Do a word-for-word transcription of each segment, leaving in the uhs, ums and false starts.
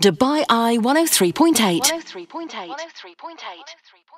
Dubai Eye one oh three point eight. one oh three point eight. one oh three point eight.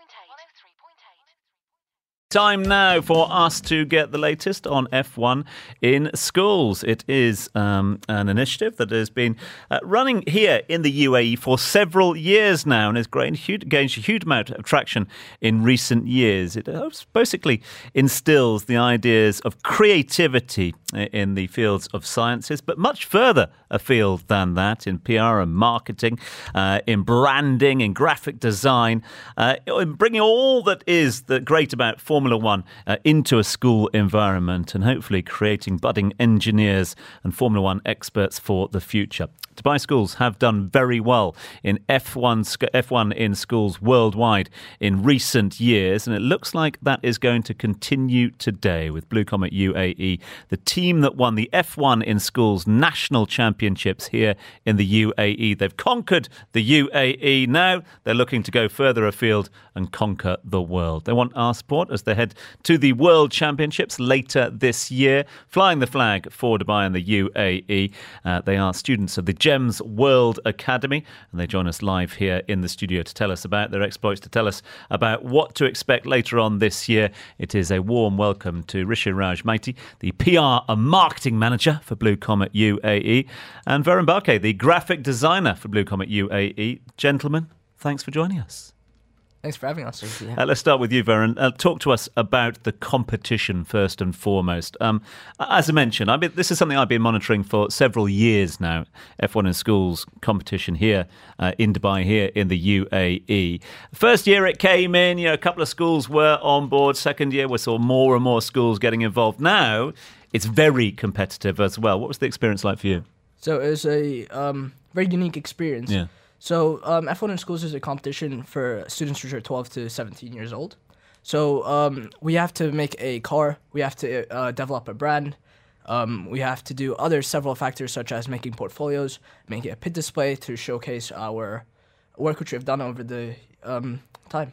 Time now for us to get the latest on F one in schools. It is um, an initiative that has been uh, running here in the U A E for several years now and has gained, huge, gained a huge amount of traction in recent years. It uh, basically instills the ideas of creativity in the fields of sciences, but much further afield than that, in P R and marketing, uh, in branding, in graphic design, uh, in bringing all that is the great about Formula One uh, into a school environment and hopefully creating budding engineers and Formula One experts for the future. Dubai schools have done very well in F one, F one in schools worldwide in recent years, and it looks like that is going to continue today with Blue Comet U A E, the team that won the F one in schools national championships here in the U A E. They've conquered the U A E. Now they're looking to go further afield and conquer the world. They want our support as they head to the World Championships later this year, flying the flag for Dubai and the U A E. Uh, they are students of the GEMS World Academy, and they join us live here in the studio to tell us about their exploits, to tell us about what to expect later on this year. It is a warm welcome to Rishiraj Maiti, the P R and Marketing Manager for Blue Comet U A E, and Varun Barke, the Graphic Designer for Blue Comet U A E. Gentlemen, thanks for joining us. Thanks for having us. Uh, let's start with you, Varun. Uh, talk to us about the competition first and foremost. Um, as I mentioned, I mean, this is something I've been monitoring for several years now, F one in schools competition here uh, in Dubai, here in the U A E. First year it came in, you know, a couple of schools were on board. Second year we saw more and more schools getting involved. Now it's very competitive as well. What was the experience like for you? So it was a um, very unique experience. Yeah. So um, F one in schools is a competition for students which are twelve to seventeen years old. So um, we have to make a car, we have to uh, develop a brand, um, we have to do other several factors such as making portfolios, making a pit display to showcase our work which we've done over the um, time.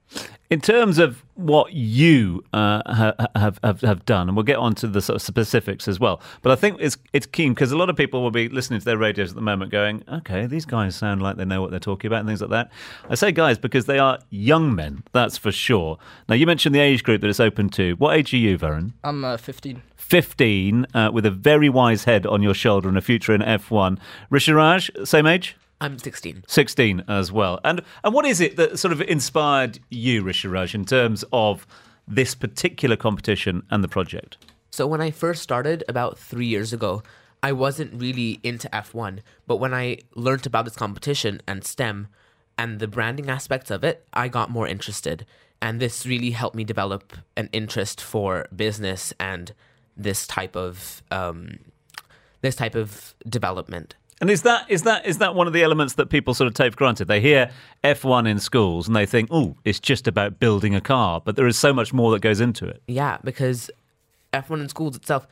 In terms of what you uh, ha- have, have have done, and we'll get on to the sort of specifics as well, but I think it's it's keen because a lot of people will be listening to their radios at the moment going, okay, these guys sound like they know what they're talking about and things like that. I say guys because they are young men, that's for sure. Now, you mentioned the age group that it's open to. What age are you, Varun? I'm uh, fifteen. fifteen, uh, with a very wise head on your shoulder and a future in F one. Rishiraj, same age? I'm sixteen. sixteen as well. And and what is it that sort of inspired you, Rishiraj, in terms of this particular competition and the project? So when I first started about three years ago, I wasn't really into F one. But when I learned about this competition and STEM and the branding aspects of it, I got more interested. And this really helped me develop an interest for business and this type of um, this type of development. And is that is that is that one of the elements that people sort of take for granted? They hear F one in schools and they think, oh, it's just about building a car, but there is so much more that goes into it. Yeah, because F one in schools itself,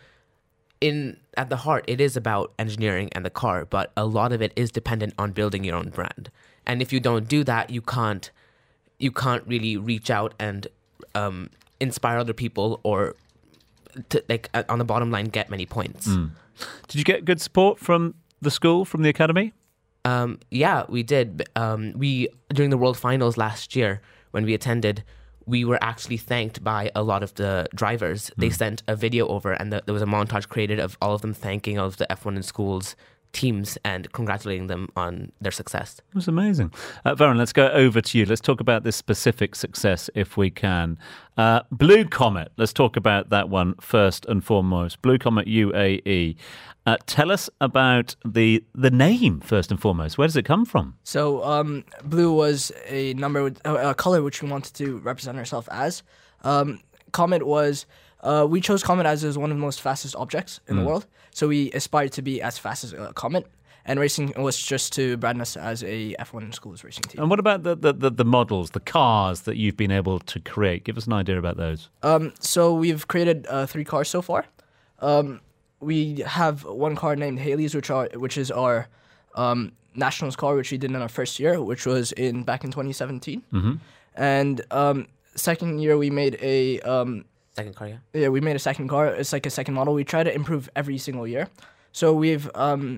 in at the heart, it is about engineering and the car, but a lot of it is dependent on building your own brand. And if you don't do that, you can't you can't really reach out and um, inspire other people or, to, like on the bottom line, get many points. Mm. Did you get good support from the school, from the academy? Um, yeah, we did. Um, we during the World Finals last year, when we attended, we were actually thanked by a lot of the drivers. They mm. sent a video over, and the, there was a montage created of all of them thanking of the F one in schools teams and congratulating them on their success. It was amazing. Uh, Varun, let's go over to you. Let's talk about this specific success if we can. Uh, Blue Comet, let's talk about that one first and foremost. Blue Comet U A E. Uh, tell us about the the name first and foremost. Where does it come from? So um, blue was a number, with, uh, a color which we wanted to represent ourselves as. Um, Comet was, uh, we chose Comet as, as one of the most fastest objects in mm. the world. So we aspired to be as fast as a Comet. And racing was just to brand us as a F one in schools racing team. And what about the, the, the, the models, the cars that you've been able to create? Give us an idea about those. Um, so we've created uh, three cars so far. Um, we have one car named Haley's, which are which is our um, nationals car, which we did in our first year, which was in back in twenty seventeen. Mm-hmm. And um, second year we made a um, second car. Yeah, yeah, we made a second car. It's like a second model. We try to improve every single year. So we've um,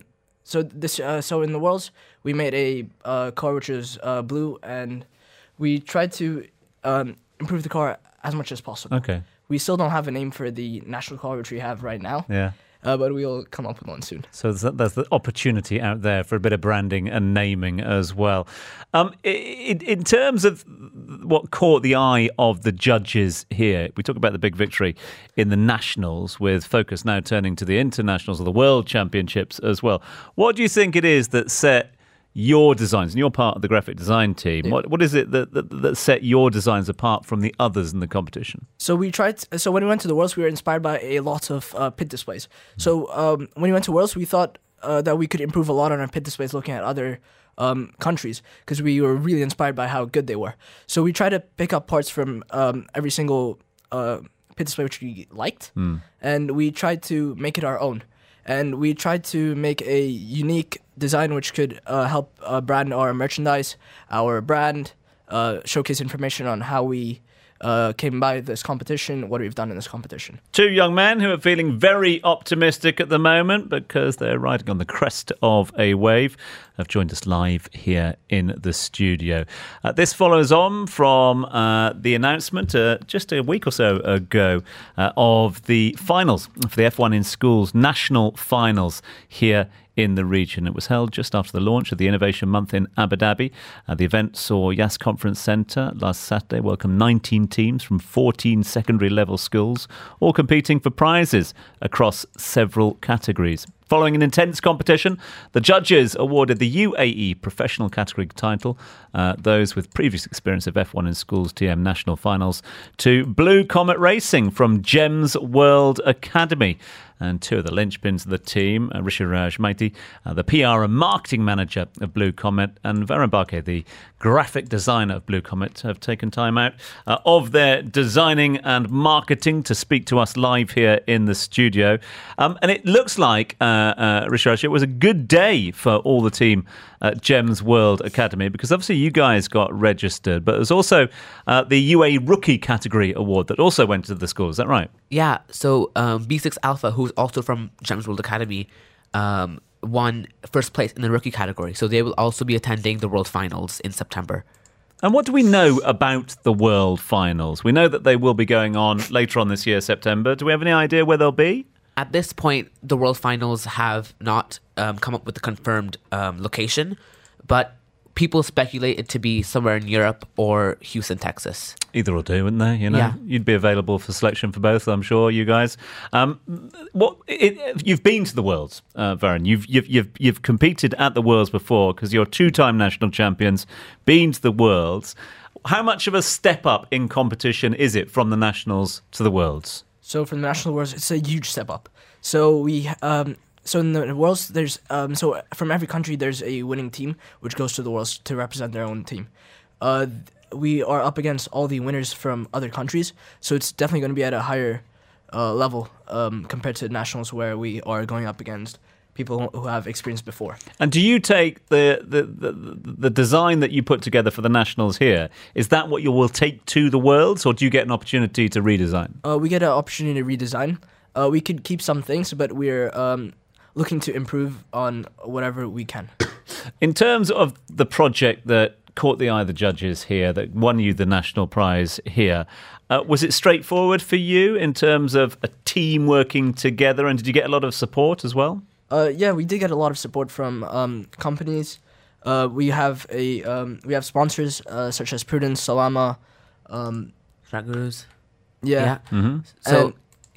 so this uh, so in the Worlds we made a uh, car which is uh, blue, and we tried to um, improve the car as much as possible. Okay. We still don't have a name for the national car which we have right now. Yeah. Uh, but we'll come up with one soon. So there's, there's the opportunity out there for a bit of branding and naming as well. Um, in, in terms of what caught the eye of the judges here, we talk about the big victory in the nationals, with focus now turning to the internationals or the world championships as well. What do you think it is that set your designs, and you're part of the graphic design team, Yeah. what what is it that, that that set your designs apart from the others in the competition? So we tried. So when we went to the Worlds, we were inspired by a lot of uh, pit displays. So um, when we went to Worlds, we thought uh, that we could improve a lot on our pit displays, looking at other um, countries, because we were really inspired by how good they were. So we tried to pick up parts from um, every single uh, pit display which we liked, and we tried to make it our own. And we tried to make a unique design which could uh, help uh, brand our merchandise, our brand, uh, showcase information on how we uh, came by this competition, what we've done in this competition. Two young men who are feeling very optimistic at the moment because they're riding on the crest of a wave have joined us live here in the studio. Uh, this follows on from uh, the announcement uh, just a week or so ago uh, of the finals for the F one in Schools national finals here in the region. It was held just after the launch of the Innovation Month in Abu Dhabi. Uh, the event saw Yas Conference Centre last Saturday welcome nineteen teams from fourteen secondary level schools, all competing for prizes across several categories. Following an intense competition, the judges awarded the U A E professional category title, uh, those with previous experience of F one in Schools T M national finals, to Blue Comet Racing from GEMS World Academy. And two of the linchpins of the team, uh, Risharaj Maiti, uh, the P R and marketing manager of Blue Comet, and Varun Barke, the graphic designer of Blue Comet, have taken time out uh, of their designing and marketing to speak to us live here in the studio. Um, and it looks like, uh, uh, Risharaj, it was a good day for all the team at GEMS World Academy, because obviously you guys got registered, but there's also uh, the U A Rookie Category Award that also went to the school. Is that right? Yeah, so um, B six Alpha, who's also from GEMS World Academy, um, won first place in the rookie category. So they will also be attending the World Finals in September. And what do we know about the World Finals? We know that they will be going on later on this year, September. Do we have any idea where they'll be? At this point, the World Finals have not um, come up with a confirmed um, location, but people speculate it to be somewhere in Europe or Houston, Texas. Either will do, wouldn't they? You know, Yeah. You'd be available for selection for both, I'm sure. You guys, um, what it, you've been to the Worlds, uh, Varun. You've you've you've you've competed at the Worlds before because you're two-time national champions. Been to the Worlds. How much of a step up in competition is it from the nationals to the Worlds? So for the national Worlds, it's a huge step up. So we, um, so in the Worlds, there's, um, so from every country, there's a winning team which goes to the Worlds to represent their own team. Uh, th- we are up against all the winners from other countries, so it's definitely going to be at a higher uh, level um, compared to nationals, where we are going up against people who have experience before. And do you take the, the, the, the design that you put together for the nationals here, is that what you will take to the Worlds, or do you get an opportunity to redesign? Uh, we get an opportunity to redesign. Uh, we could keep some things, but we're um, looking to improve on whatever we can. In terms of the project that caught the eye of the judges here, that won you the national prize here, uh, was it straightforward for you in terms of a team working together, and did you get a lot of support as well? Uh, yeah, we did get a lot of support from um, companies. Uh, we have a um, we have sponsors uh, such as Prudence, Salama. Um, Track Gurus. yeah. Mm-hmm. So,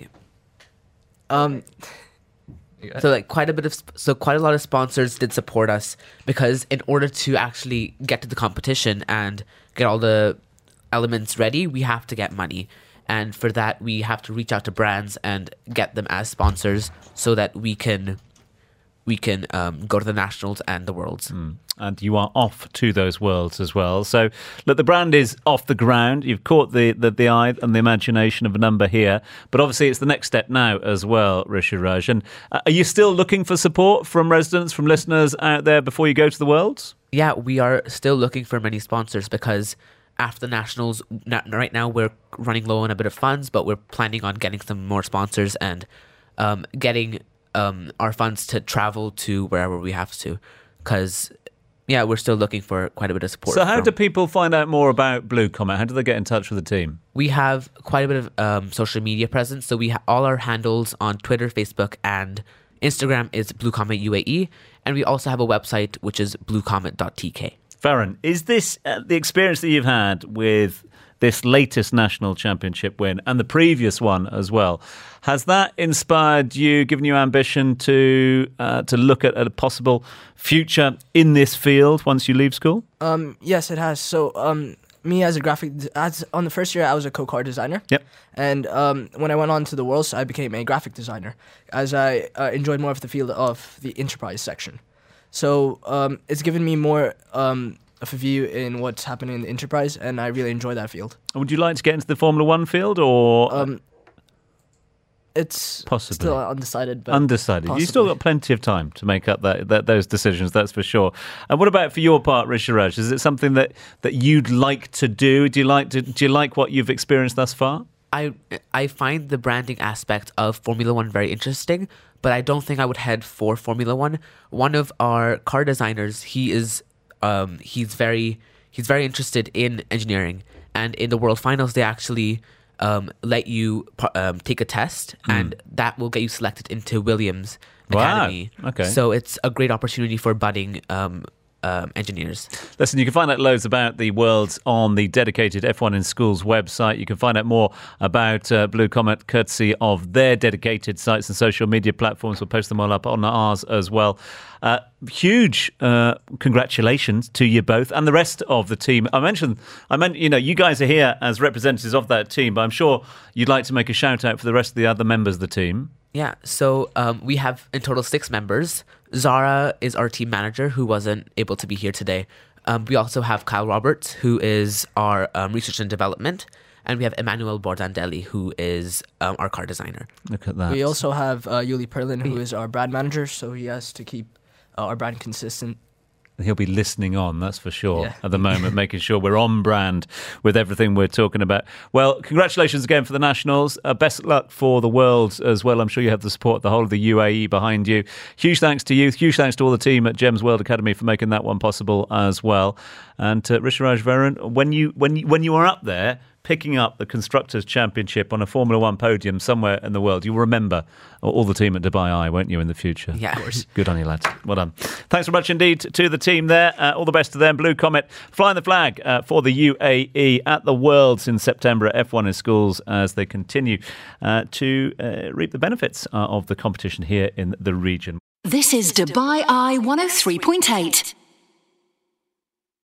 Um, so like quite a bit of sp- so quite a lot of sponsors did support us, because in order to actually get to the competition and get all the elements ready, we have to get money. And for that, we have to reach out to brands and get them as sponsors so that we can we can um, go to the nationals and the Worlds. Mm. And you are off to those Worlds as well. So, look, the brand is off the ground. You've caught the, the, the eye and the imagination of a number here. But obviously, it's the next step now as well, Risharaj. And uh, are you still looking for support from residents, from listeners out there before you go to the Worlds? Yeah, we are still looking for many sponsors, because after the nationals, na- right now we're running low on a bit of funds, but we're planning on getting some more sponsors and um, getting um, our funds to travel to wherever we have to, because yeah, we're still looking for quite a bit of support. So how from, do people find out more about Blue Comet? How do they get in touch with the team? We have quite a bit of um, social media presence. So we ha- all our handles on Twitter, Facebook, and Instagram is Blue Comet U A E, and we also have a website which is blue comet dot t k. Farron, is this uh, the experience that you've had with this latest national championship win and the previous one as well? Has that inspired you, given you ambition to uh, to look at, at a possible future in this field once you leave school? Um, yes, it has. So, um, me as a graphic, as on the first year, I was a co-car designer. Yep. And um, when I went on to the Worlds, I became a graphic designer, as I uh, enjoyed more of the field of the enterprise section. So um, it's given me more um, of a view in what's happening in the enterprise, and I really enjoy that field. Would you like to get into the Formula One field, or Um, it's Possibly. still undecided. But undecided? possibly. You've still got plenty of time to make up that, that those decisions, that's for sure. And what about for your part, Risharaj? Is it something that, that you'd like to do? Do you like to, do you like what you've experienced thus far? I I find the branding aspect of Formula One very interesting, but I don't think I would head for Formula One. One of our car designers, he is um he's very he's very interested in engineering, and in the World Finals they actually um let you um, take a test, and that will get you selected into Williams Wow. Academy. Okay. So it's a great opportunity for budding um, um engineers. Listen, you can find out loads about the Worlds on the dedicated F one in Schools website. You can find out more about uh, Blue Comet courtesy of their dedicated sites and social media platforms. We'll post them all up on ours as well. Uh, huge uh, congratulations to you both and the rest of the team. I mentioned, I meant, you know, you guys are here as representatives of that team, but I'm sure you'd like to make a shout out for the rest of the other members of the team. Yeah, so um, we have in total six members. Zara is our team manager, who wasn't able to be here today. Um, we also have Kyle Roberts, who is our um, research and development. And we have Emmanuel Bordandelli, who is um, our car designer. Look at that. We also have uh, Yuli Perlin, who is our brand manager, so he has to keep uh, our brand consistent. He'll be listening on, that's for sure, Yeah. at the moment, making sure we're on brand with everything we're talking about. Well, congratulations again for the Nationals. Uh, best of luck for the Worlds as well. I'm sure you have the support, the whole of the U A E behind you. Huge thanks to you. Huge thanks to all the team at GEMS World Academy for making that one possible as well. And uh, Risharaj Varun, when you, when, you, when you are up there, picking up the Constructors' Championship on a Formula One podium somewhere in the world, you'll remember all the team at Dubai Eye, won't you, in the future? Yeah. Of course. Good on you, lads. Well done. Thanks very much indeed to the team there. Uh, all the best to them. Blue Comet flying the flag uh, for the U A E at the Worlds in September at F one in Schools as they continue uh, to uh, reap the benefits uh, of the competition here in the region. This is Dubai Eye one oh three point eight.